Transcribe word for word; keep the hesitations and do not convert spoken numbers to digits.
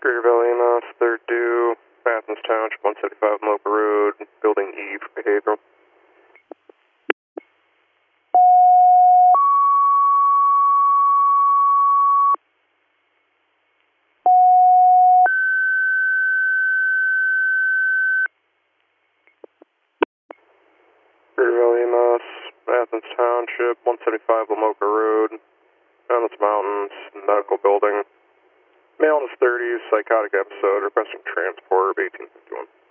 Greater Valley E M S, third due, Athens Township, one seventy-five Mocha Road, Building E for behavioral. Greater Valley E M S, Athens Township, one seventy-five Lamoka Road, Atlas Mountains, Medical Building. Male in his thirties, psychotic episode, requesting transport of eighteen fifty-one.